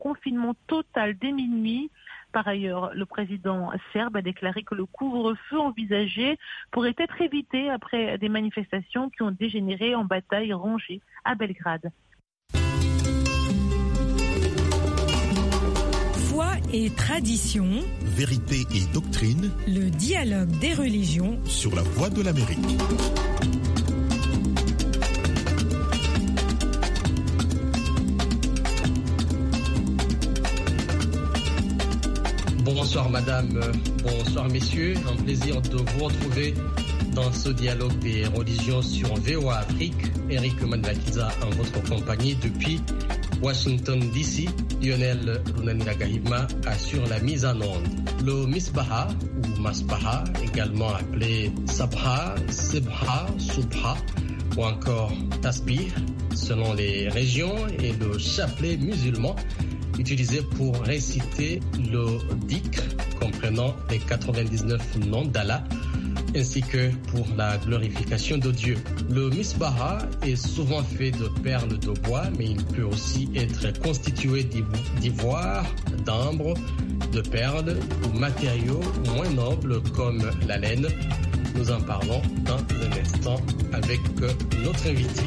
confinement total dès minuit. Par ailleurs, le président serbe a déclaré que le couvre-feu envisagé pourrait être évité après des manifestations qui ont dégénéré en bataille rangée à Belgrade. Foi et tradition, vérité et doctrine, le dialogue des religions sur la Voix de l'Amérique. Bonsoir madame, bonsoir messieurs, un plaisir de vous retrouver dans ce dialogue des religions sur VOA Afrique. Eric Mandakiza en votre compagnie depuis Washington DC. Lionel Runaniragahima assure la mise en onde. Le Misbaha ou Masbaha, également appelé Sabha, Sebha, Subha ou encore Tasbih selon les régions, et le chapelet musulman utilisé pour réciter le dhikr comprenant les 99 noms d'Allah ainsi que pour la glorification de Dieu. Le misbaha est souvent fait de perles de bois, mais il peut aussi être constitué d'ivoire, d'ambre, de perles ou matériaux moins nobles comme la laine. Nous en parlons dans un instant avec notre invité.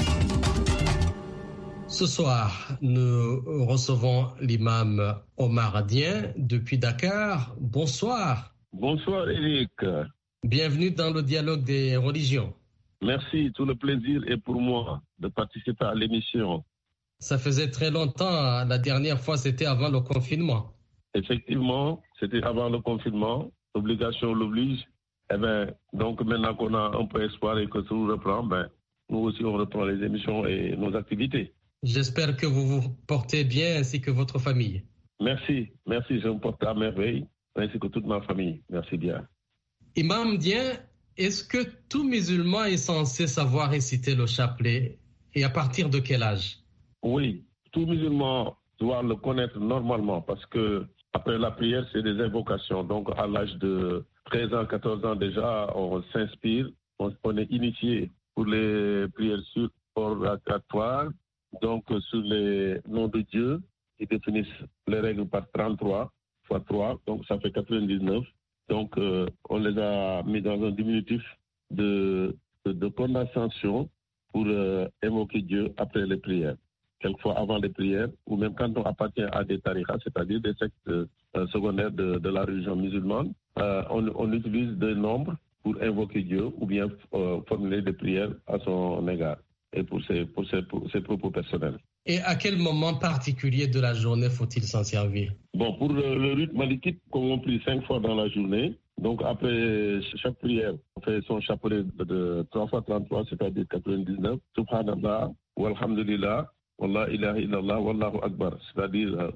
Ce soir, nous recevons l'imam Omar Dien depuis Dakar. Bonsoir. Bonsoir Eric. Bienvenue dans le dialogue des religions. Merci, tout le plaisir est pour moi de participer à l'émission. Ça faisait très longtemps, la dernière fois c'était avant le confinement. Effectivement, c'était avant le confinement, l'obligation l'oblige. Donc maintenant qu'on a un peu espoir et que tout reprend, nous aussi on reprend les émissions et nos activités. J'espère que vous vous portez bien ainsi que votre famille. Merci, je me porte à merveille, ainsi que toute ma famille. Merci bien. Imam Dien, est-ce que tout musulman est censé savoir réciter le chapelet et à partir de quel âge? Oui, tout musulman doit le connaître normalement parce que après la prière, c'est des invocations. Donc à l'âge de 13 ans, 14 ans déjà, on s'inspire, on est initié pour les prières oratoires. Donc, sur les noms de Dieu, qui définissent les règles par 33 x 3, donc ça fait 99. Donc, on les a mis dans un diminutif de condensation pour évoquer Dieu après les prières. Quelquefois avant les prières, ou même quand on appartient à des tariqas, c'est-à-dire des sectes secondaires de la religion musulmane, on utilise des nombres pour invoquer Dieu ou bien formuler des prières à son égard. Et pour ses propos personnels. Et à quel moment particulier de la journée faut-il s'en servir? Bon, pour le rite malikite, comme on prie 5 fois dans la journée, donc après chaque prière, on fait son chapelet de 3 x 33, c'est-à-dire 99, Subhanallah, walhamdulillah, wallah ilaha illallah, wallahu akbar. C'est-à-dire,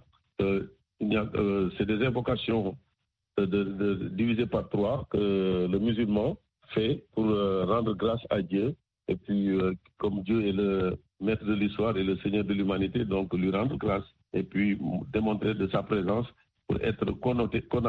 c'est des invocations divisées par 3 que le musulman fait pour rendre grâce à Dieu. Et puis, comme Dieu est le maître de l'histoire et le Seigneur de l'humanité, donc lui rendre grâce et puis démontrer de sa présence pour être connoté pour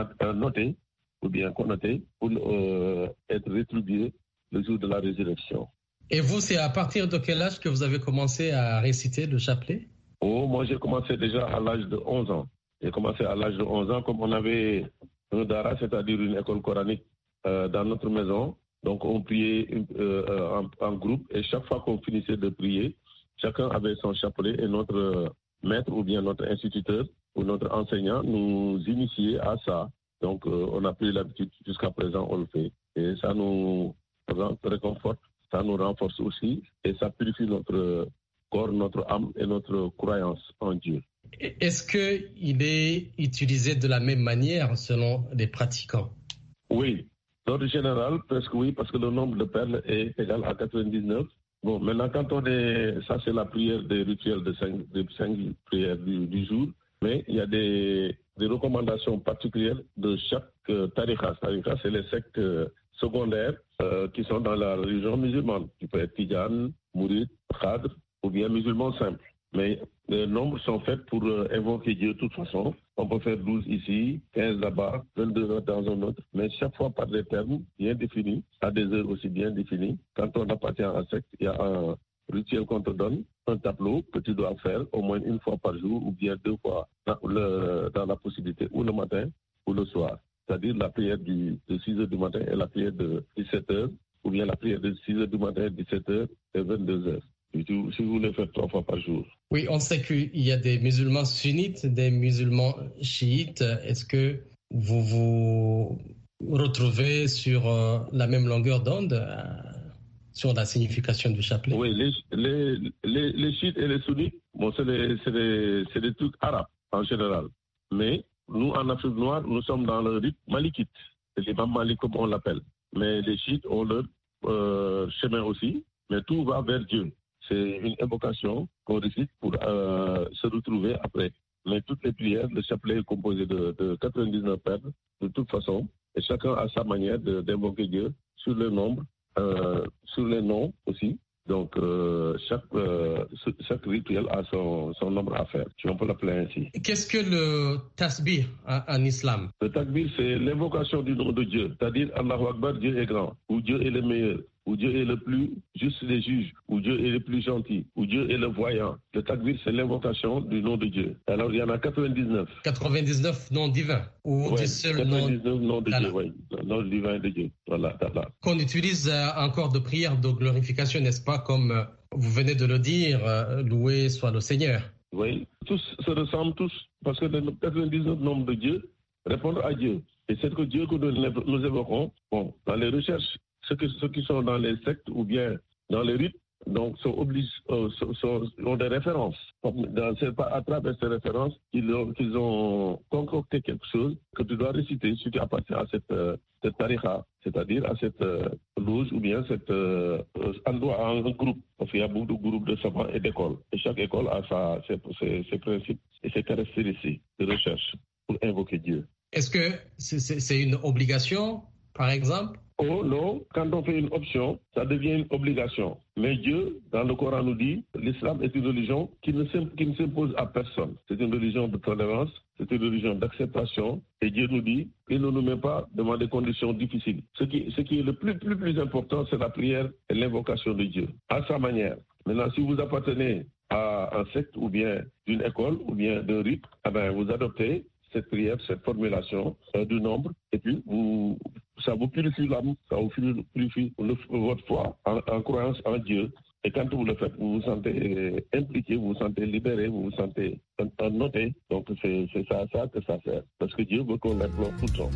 être rétribué le jour de la résurrection. Et vous, c'est à partir de quel âge que vous avez commencé à réciter le chapelet? Moi, j'ai commencé déjà à l'âge de 11 ans. J'ai commencé à l'âge de 11 ans, comme on avait un dara, c'est-à-dire une école coranique dans notre maison. Donc, on priait en groupe et chaque fois qu'on finissait de prier, chacun avait son chapelet et notre maître ou bien notre instituteur ou notre enseignant nous initiait à ça. Donc, on a pris l'habitude, jusqu'à présent, on le fait. Et ça nous réconforte, ça nous renforce aussi et ça purifie notre corps, notre âme et notre croyance en Dieu. Est-ce qu'il est utilisé de la même manière selon les pratiquants? Oui. L'ordre général, presque oui, parce que le nombre de perles est égal à 99. Bon, maintenant, quand on est... Ça, c'est la prière des rituels de 5 prières du jour. Mais il y a des recommandations particulières de chaque tariqa. Tariqa, c'est les sectes secondaires qui sont dans la religion musulmane. Tu peux être Tidjane, Mourid, Khadr ou bien musulman simple. Mais les nombres sont faits pour invoquer Dieu de toute façon. On peut faire 12 ici, 15 là-bas, 22 dans un autre. Mais chaque fois par des termes bien définis, à des heures aussi bien définies. Quand on appartient à un secte, il y a rituel qu'on te donne, un tableau que tu dois faire au moins une fois par jour ou bien 2 fois dans la possibilité, ou le matin ou le soir. C'est-à-dire la prière de 6 heures du matin et la prière de 17 heures, ou bien la prière de 6 heures du matin, 17 heures et 22 heures. Si vous voulez faire 3 fois par jour. Oui, on sait qu'il y a des musulmans sunnites, des musulmans chiites. Est-ce que vous vous retrouvez sur la même longueur d'onde sur la signification du chapelet? Oui, les chiites et les sunnites, bon, c'est des trucs arabes en général. Mais nous, en Afrique noire, nous sommes dans le rite malikite. C'est l'imam Malik comme on l'appelle. Mais les chiites ont leur chemin aussi, mais tout va vers Dieu. C'est une invocation qu'on récite pour se retrouver après. Mais toutes les prières, le chapelet est composé de 99 perles, de toute façon, et chacun a sa manière d'invoquer Dieu sur le nombre, sur les noms aussi. Donc, chaque rituel a son nombre à faire, si on peut l'appeler ainsi. Qu'est-ce que le tasbih en islam? Le takbir, c'est l'invocation du nom de Dieu, c'est-à-dire Allahu Akbar, Dieu est grand, ou Dieu est le meilleur, ou Dieu est le plus juste des juges, ou Dieu est le plus gentil, ou Dieu est le voyant. Le takbir, c'est l'invocation du nom de Dieu. Alors, il y en a 99. 99 noms divins, ou ouais, du seul 99 noms de Dieu, oui, le nom divin de Dieu. Voilà. Qu'on utilise encore de prière de glorification, n'est-ce pas, comme vous venez de le dire, loué soit le Seigneur. Oui, tous se ressemblent tous, parce que les 99 noms de Dieu répondent à Dieu. Et c'est que Dieu que nous évoquons, bon, dans les recherches, ceux qui sont dans les sectes ou bien dans les rites, donc ont des références. C'est pas à travers ces références qu'ils ont concocté quelque chose que tu dois réciter si tu appartiens à cette tariqa, c'est-à-dire à cette loge ou bien cet endroit, un groupe. Parce qu'il y a beaucoup de groupes de savants et d'écoles. Et chaque école a ses principes et ses caractéristiques de recherche pour invoquer Dieu. Est-ce que c'est une obligation, par exemple? Oh non, quand on fait une option, ça devient une obligation. Mais Dieu, dans le Coran, nous dit l'islam est une religion qui ne s'impose à personne. C'est une religion de tolérance, c'est une religion d'acceptation. Et Dieu nous dit qu'il ne nous met pas devant des conditions difficiles. Ce qui est le plus important, c'est la prière et l'invocation de Dieu, à sa manière. Maintenant, si vous appartenez à un secte ou bien d'une école ou bien d'un rite, vous adoptez cette prière, cette formulation du nombre, et puis ça vous purifie l'âme, ça vous purifie votre foi en croyance en Dieu. Et quand vous le faites, vous vous sentez impliqué, vous vous sentez libéré, vous vous sentez noté. Donc c'est ça que ça fait. Parce que Dieu veut qu'on l'implore tout le temps.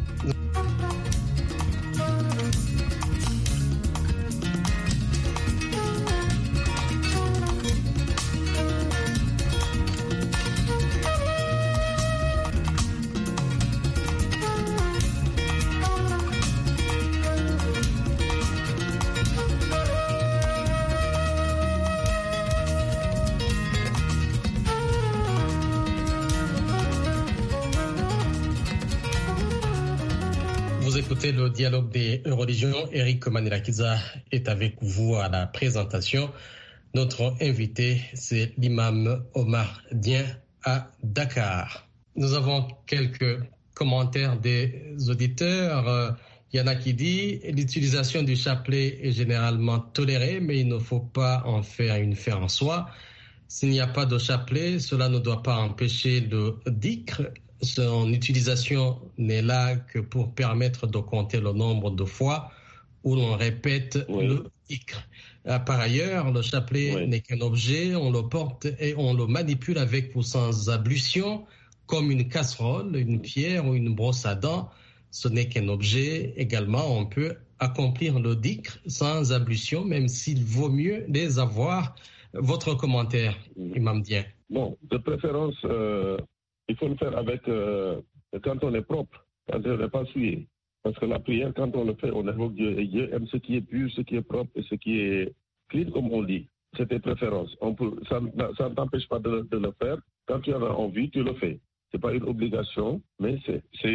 Vous écoutez le dialogue des religions. Eric Manirakiza est avec vous à la présentation. Notre invité, c'est l'imam Omar Dien à Dakar. Nous avons quelques commentaires des auditeurs. Il y en a qui disent l'utilisation du chapelet est généralement tolérée, mais il ne faut pas en faire une fin en soi. S'il n'y a pas de chapelet, cela ne doit pas empêcher le dhikr. Son utilisation n'est là que pour permettre de compter le nombre de fois où l'on répète le dhikr. Par ailleurs, le chapelet n'est qu'un objet, on le porte et on le manipule avec ou sans ablution, comme une casserole, une pierre ou une brosse à dents. Ce n'est qu'un objet. Également, on peut accomplir le dhikr sans ablution, même s'il vaut mieux les avoir. Votre commentaire, Imam Dien? Bon, de préférence, il faut le faire avec quand on est propre, quand on n'est pas souillé. Parce que la prière, quand on le fait, on invoque Dieu. Et Dieu aime ce qui est pur, ce qui est propre et ce qui est clean, comme on dit. C'est tes préférences. Ça ne t'empêche pas de le faire. Quand tu en as envie, tu le fais. Ce n'est pas une obligation, mais c'est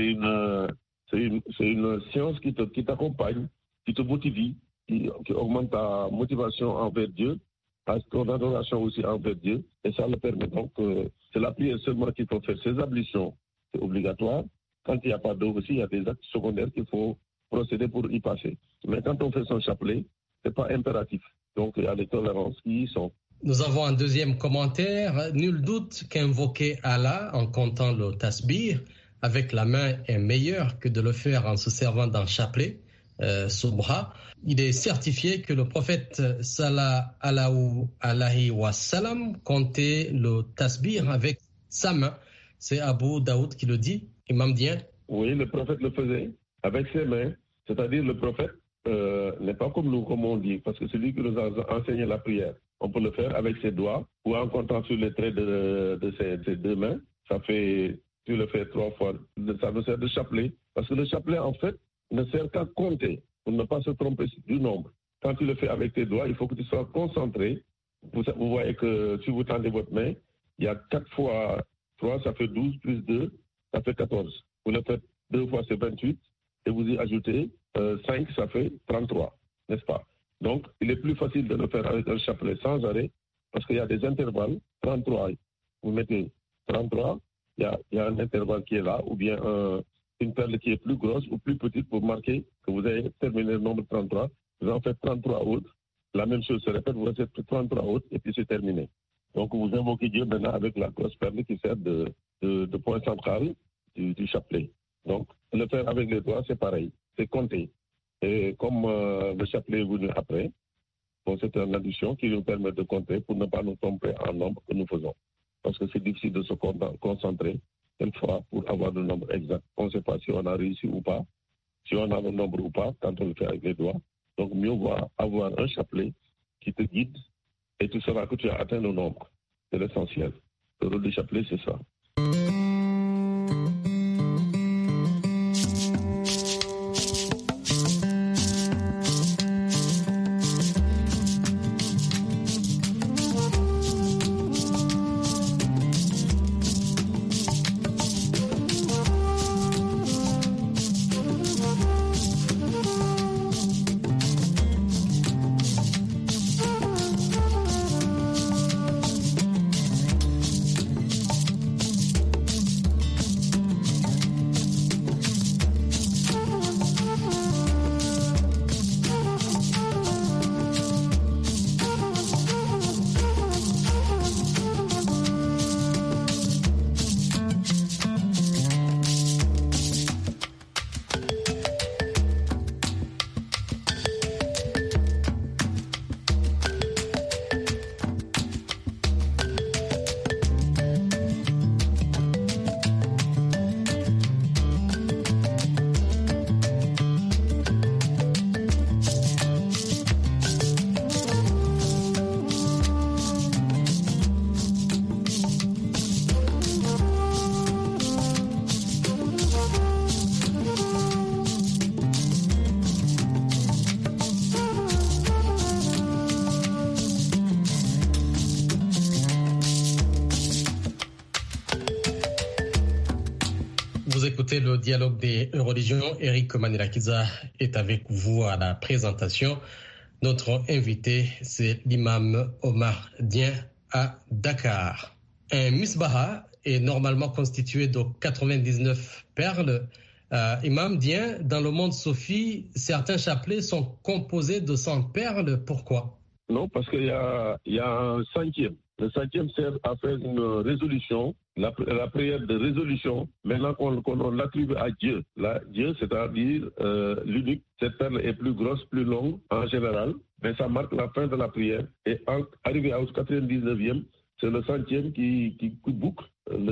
une science qui t'accompagne, qui te motive, qui augmente ta motivation envers Dieu, ton adoration aussi envers Dieu. Et ça le permet. Donc, c'est la prière seulement qu'il faut faire. Ces ablutions, c'est obligatoire. Quand il n'y a pas d'eau aussi, il y a des actes secondaires qu'il faut procéder pour y passer. Mais quand on fait son chapelet, ce n'est pas impératif. Donc il y a des tolérances qui y sont. Nous avons un deuxième commentaire. Nul doute qu'invoquer Allah en comptant le tasbih avec la main est meilleur que de le faire en se servant d'un chapelet, subha. Il est certifié que le prophète sallallahu alayhi wa sallam comptait le tasbih avec sa main. C'est Abu Daoud qui le dit, Imam Dien. Oui, le prophète le faisait avec ses mains. C'est-à-dire le prophète n'est pas comme nous, comme on dit, parce que celui qui nous a enseigné la prière, on peut le faire avec ses doigts ou en comptant sur les traits de ses deux mains. Ça fait, tu le fais 3 fois, ça nous sert de chapelet. Parce que le chapelet, en fait, ne sert qu'à compter, pour ne pas se tromper du nombre. Quand tu le fais avec tes doigts, il faut que tu sois concentré. Vous voyez que si vous tendez votre main, il y a 4 fois 3, ça fait 12, plus 2, ça fait 14. Vous le faites 2 fois, c'est 28, et vous y ajoutez 5, ça fait 33, n'est-ce pas? Donc, il est plus facile de le faire avec un chapelet sans arrêt, parce qu'il y a des intervalles. 33, vous mettez 33, il y a un intervalle qui est là, ou bien une perle qui est plus grosse ou plus petite pour marquer que vous avez terminé le nombre 33. Vous en faites 33 autres. La même chose se répète, vous faites 33 autres, et puis c'est terminé. Donc, vous invoquez Dieu maintenant avec la grosse perle qui sert de point central du chapelet. Donc, le faire avec les doigts, c'est pareil, c'est compter. Et comme le chapelet est venu après, bon, c'est une addition qui nous permet de compter pour ne pas nous tromper en nombre que nous faisons. Parce que c'est difficile de se concentrer quelquefois pour avoir le nombre exact. On ne sait pas si on a réussi ou pas, si on a le nombre ou pas quand on le fait avec les doigts. Donc, mieux vaut avoir un chapelet qui te guide et tu sauras que tu as atteint le nombre. C'est l'essentiel. Le rôle du chapelet, c'est ça. Vous écoutez le dialogue des religions. Eric Manirakiza est avec vous à la présentation. Notre invité, c'est l'imam Omar Dien à Dakar. Un misbaha est normalement constitué de 99 perles. Imam Dien, dans le monde soufi, certains chapelets sont composés de 100 perles. Pourquoi? Non, parce qu'il y a un cinquième. Le cinquième sert à faire une résolution, la prière de résolution. Maintenant qu'on l'attribue à Dieu. Là, Dieu, c'est-à-dire l'unique. Cette perle est plus grosse, plus longue en général, mais ça marque la fin de la prière. Et arrivé au 99e, c'est le centième qui boucle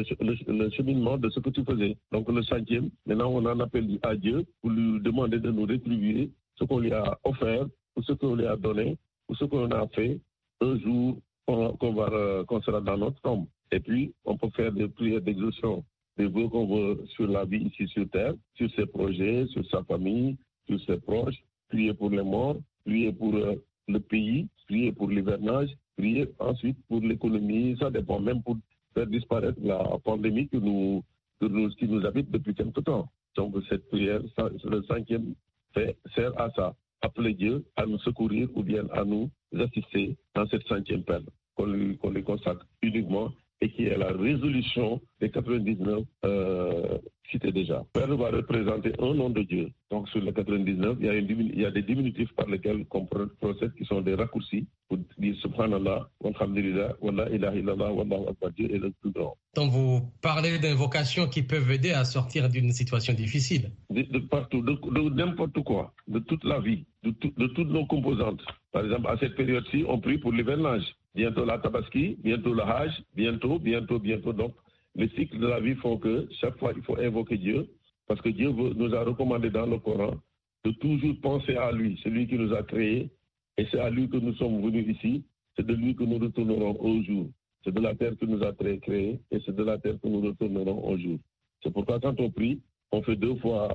le cheminement de ce que tu faisais. Donc le centième, maintenant on en appelle à Dieu pour lui demander de nous rétribuer ce qu'on lui a offert, ou ce qu'on lui a donné, ou ce qu'on a fait un jour qu'on sera dans notre tombe. Et puis, on peut faire des prières d'exaucement, des vœux qu'on veut sur la vie ici sur terre, sur ses projets, sur sa famille, sur ses proches, prier pour les morts, prier pour le pays, prier pour l'hivernage, prier ensuite pour l'économie, ça dépend, même pour faire disparaître la pandémie qui nous habite depuis quelque temps. Donc cette prière, le cinquième sert à ça, appeler Dieu à nous secourir ou bien à nous assister dans cette cinquième perle, qu'on lui consacre uniquement et qui est la résolution des 99 cités déjà. Père va représenter un nom de Dieu. Donc sur les 99, il y a des diminutifs par lesquels on procède qui sont des raccourcis pour dire Subhanallah, Walhamdulillah, Wallah ilaha illallah, Wallahu akbar, Dieu est le plus grand. Donc vous parlez d'invocations qui peuvent aider à sortir d'une situation difficile. De partout, de n'importe quoi, de toute la vie, de toutes nos composantes. Par exemple, à cette période-ci, on prie pour l'hivernage. Bientôt la Tabaski, bientôt le Hajj, bientôt. Donc, les cycles de la vie font que chaque fois, il faut invoquer Dieu, parce que Dieu nous a recommandé dans le Coran de toujours penser à lui, c'est lui qui nous a créés, et c'est à lui que nous sommes venus ici, c'est de lui que nous retournerons au jour. C'est de la terre que nous a créés, et c'est de la terre que nous retournerons au jour. C'est pourquoi quand on prie, on fait 2 fois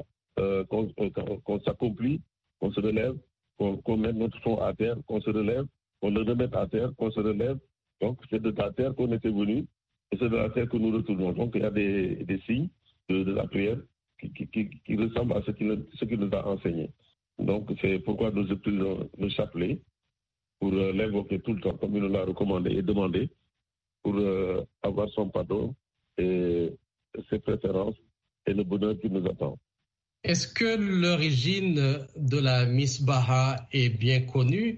qu'on s'accomplit, qu'on se relève, qu'on mette notre front à terre, qu'on se relève, qu'on le remette à terre, qu'on se relève. Donc, c'est de la terre qu'on était venu et c'est de la terre que nous retournons. Donc, il y a des signes de la prière qui ressemblent à ce qu'il nous a enseigné. Donc, c'est pourquoi nous utilisons le chapelet pour l'invoquer tout le temps, comme il nous l'a recommandé et demandé, pour avoir son pardon et ses préférences et le bonheur qui nous attend. Est-ce que l'origine de la misbaha est bien connue?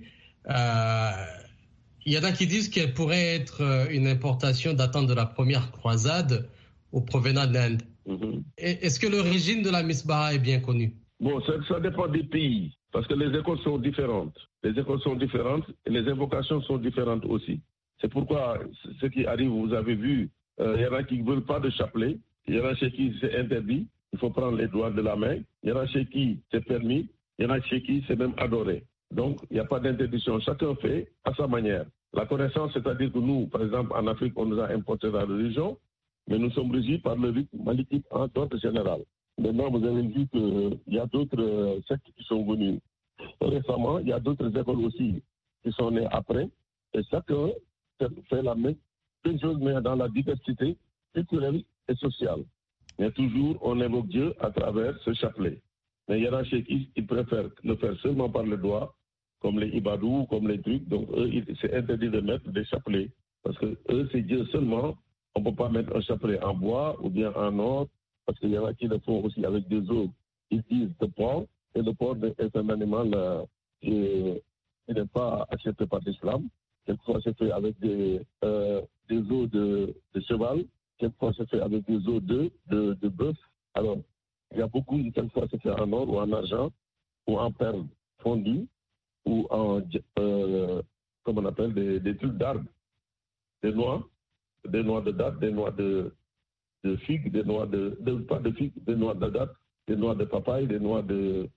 Il y en a qui disent qu'elle pourrait être une importation datant de la première croisade ou provenant d'Inde. Est-ce que l'origine de la misbaha est bien connue? Bon, ça dépend des pays, parce que les écoles sont différentes. Les écoles sont différentes et les invocations sont différentes aussi. C'est pourquoi ce qui arrive, vous avez vu, il y en a qui ne veulent pas de chapelet, il y en a chez qui c'est interdit. Il faut prendre les doigts de la main. Il y en a chez qui c'est permis. Il y en a chez qui c'est même adoré. Donc, il n'y a pas d'interdiction. Chacun fait à sa manière. La connaissance, c'est-à-dire que nous, par exemple, en Afrique, on nous a importé la religion, mais nous sommes régis par le rite malikite en ordre général. Maintenant, vous avez vu qu'il y a d'autres sectes qui sont venus récemment. Il y a d'autres écoles aussi qui sont nées après. Et chacun fait la même chose, mais dans la diversité culturelle et sociale. Mais toujours, on évoque Dieu à travers ce chapelet. Mais il y en a chez qui ils préfèrent le faire seulement par le doigt, comme les ibadous, comme les trucs. Donc, eux, c'est interdit de mettre des chapelets. Parce que eux, c'est Dieu seulement. On ne peut pas mettre un chapelet en bois ou bien en or, parce qu'il y en a qui le font aussi avec des os. Ils disent le porc, et le porc est un animal qui n'est pas accepté par l'islam. Quelquefois, c'est fait avec des os de cheval. Quelquefois, c'est fait avec des os de bœuf. Alors, il y a beaucoup, quelquefois, c'est fait en or ou en argent, ou en perles fondues, ou en, comme on appelle, des trucs d'arbres, des noix de date, des noix de figues, des noix pas de figues, des noix de date, des noix de papaye, des noix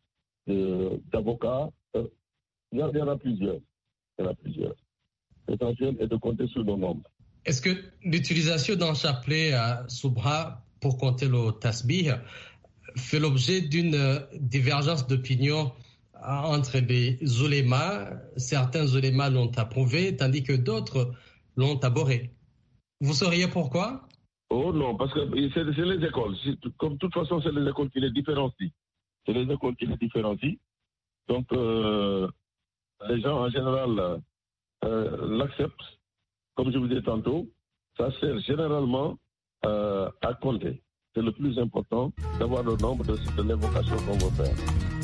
d'avocat. Il y en a plusieurs. L'essentiel est de compter sur nos nombres. Est-ce que l'utilisation d'un chapelet à Subha pour compter le tasbih fait l'objet d'une divergence d'opinion entre les oulémas? Certains oulémas l'ont approuvé, tandis que d'autres l'ont abhorré. Vous sauriez pourquoi? Oh non, parce que c'est les écoles. Comme de toute façon, c'est les écoles qui les différencient. Donc, les gens en général l'acceptent. Comme je vous disais tantôt, ça sert généralement à compter. C'est le plus important d'avoir le nombre de l'invocation qu'on veut faire.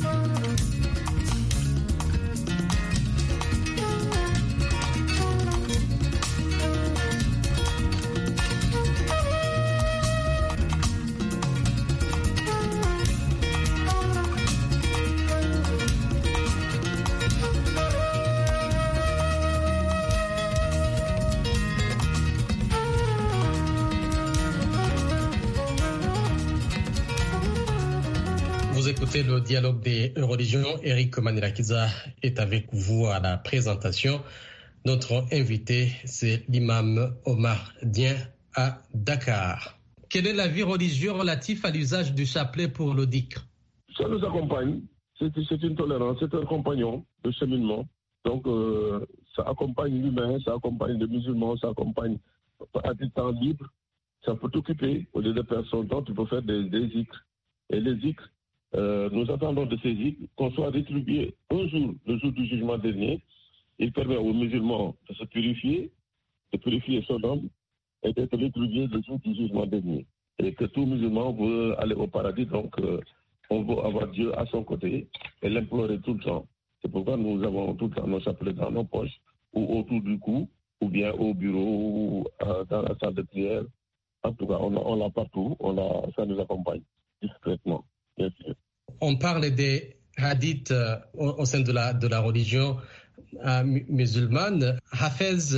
Vous écoutez le dialogue des religions. Eric Manirakiza est avec vous à la présentation. Notre invité, c'est l'imam Omar Dien à Dakar. Quel est l'avis religieux relatif à l'usage du chapelet pour le dhikr? Ça nous accompagne. C'est une tolérance, c'est un compagnon de cheminement. Donc, ça accompagne l'humain, ça accompagne les musulmans, ça accompagne à du temps libre. Ça peut t'occuper. Au lieu de perdre son temps, tu peux faire des zikrs. Et les zikrs, nous attendons de ces zikrs qu'on soit rétribué un jour, le jour du jugement dernier. Il permet aux musulmans de se purifier, de purifier son âme, et d'être rétribué le jour du jugement dernier. Et que tout musulman veut aller au paradis, donc on veut avoir Dieu à son côté et l'implorer tout le temps. C'est pourquoi nous avons tout le temps nos chapelets dans nos poches, ou autour du cou, ou bien au bureau, ou dans la salle de prière. En tout cas, on l'a partout, ça nous accompagne discrètement, bien sûr. On parle des hadiths au sein de la religion musulmane. Hafez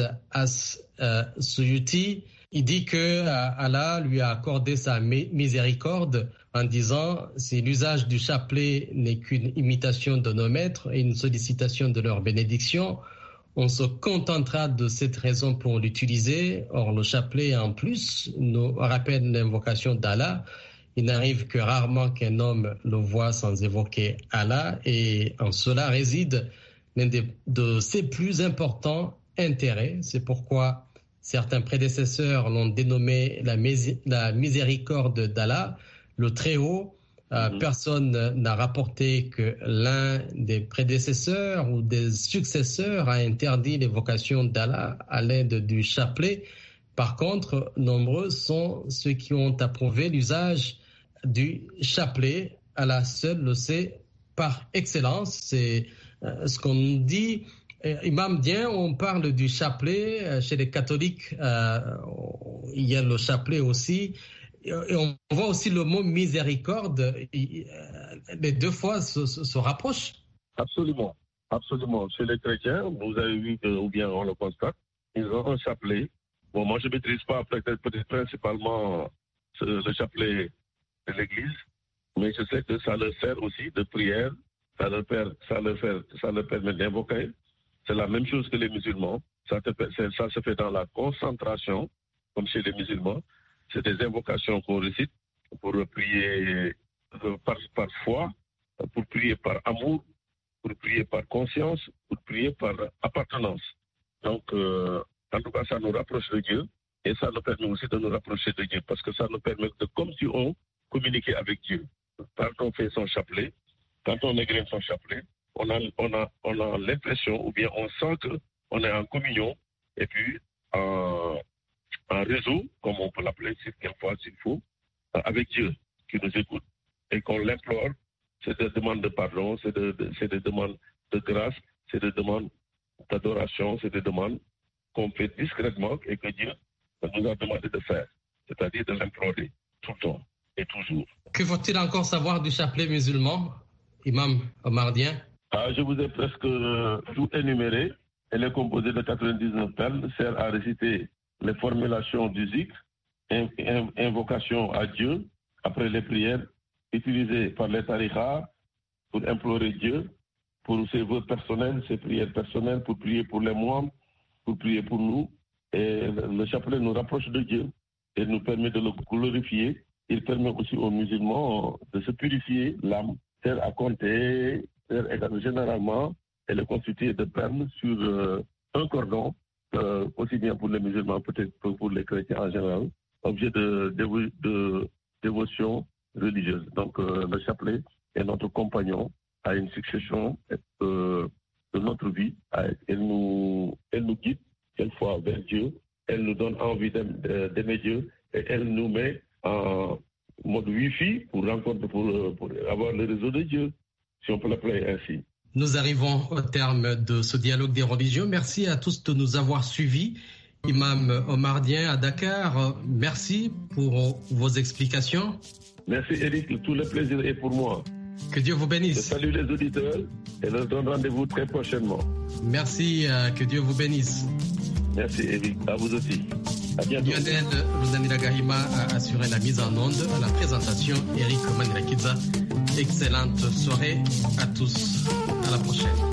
as-Suyuti, il dit que Allah lui a accordé sa miséricorde en disant « Si l'usage du chapelet n'est qu'une imitation de nos maîtres et une sollicitation de leur bénédiction, on se contentera de cette raison pour l'utiliser. Or, le chapelet, en plus, nous rappelle l'invocation d'Allah. Il n'arrive que rarement qu'un homme le voie sans évoquer Allah, et en cela réside l'un de ses plus importants intérêts. C'est pourquoi certains prédécesseurs l'ont dénommé la miséricorde d'Allah, le Très-Haut. Personne n'a rapporté que l'un des prédécesseurs ou des successeurs a interdit l'évocation d'Allah à l'aide du chapelet. Par contre, nombreux sont ceux qui ont approuvé l'usage du chapelet. Allah seul le sait par excellence. C'est ce qu'on nous dit. Imam Dien, on parle du chapelet. Chez les catholiques, il y a le chapelet aussi. Et on voit aussi le mot miséricorde. Les deux fois se rapprochent. Absolument. Absolument. Chez les chrétiens, vous avez vu, ou bien on le constate, ils ont un chapelet. Bon, moi, je ne maîtrise pas peut-être principalement le chapelet de l'Église, mais je sais que ça leur sert aussi de prière, ça leur permet d'invoquer. C'est la même chose que les musulmans. Ça se fait dans la concentration, comme chez les musulmans. C'est des invocations qu'on récite pour prier par foi, pour prier par amour, pour prier par conscience, pour prier par appartenance. Donc, en tout cas, ça nous rapproche de Dieu et ça nous permet aussi de nous rapprocher de Dieu parce que ça nous permet de, comme si on communiquait avec Dieu. Quand on fait son chapelet, quand on égrène son chapelet, on a l'impression ou bien on sent qu'on est en communion et puis en réseau, comme on peut l'appeler quelquefois s'il faut, avec Dieu qui nous écoute et qu'on l'implore. C'est des demandes de pardon, c'est des demandes de grâce, c'est des demandes d'adoration, c'est des demandes qu'on fait discrètement et que Dieu nous a demandé de faire, c'est-à-dire de l'implorer tout le temps et toujours. Que faut-il encore savoir du chapelet musulman, Imam Omar Dien? Je vous ai presque tout énuméré. Elle est composée de 99 perles, sert à réciter les formulations du zikr, invocation à Dieu après les prières, utilisées par les tariqas pour implorer Dieu, pour ses vœux personnels, ses prières personnelles, pour prier pour les moines, pour prier pour nous. Et le chapelet nous rapproche de Dieu et nous permet de le glorifier. Il permet aussi aux musulmans de se purifier l'âme, sert à compter, généralement, elle est constituée de perles sur un cordon, aussi bien pour les musulmans, peut-être pour les chrétiens en général, objet de dévotion religieuse. Donc le chapelet est notre compagnon à une succession de notre vie. Elle nous guide quelquefois vers Dieu, elle nous donne envie d'aimer Dieu et elle nous met en mode Wi-Fi pour avoir le réseau de Dieu, si on peut l'appeler ainsi. Nous arrivons au terme de ce dialogue des religions. Merci à tous de nous avoir suivis. Imam Omar Dien à Dakar, merci pour vos explications. Merci Eric, tout le plaisir est pour moi. Que Dieu vous bénisse. Je salue les auditeurs et leur donne rendez-vous très prochainement. Merci, que Dieu vous bénisse. Merci Eric, à vous aussi. À bientôt. Lionel Rosanila Gahima a assuré la mise en onde, à la présentation Eric Manilakidza. Excellente soirée à tous. À la prochaine.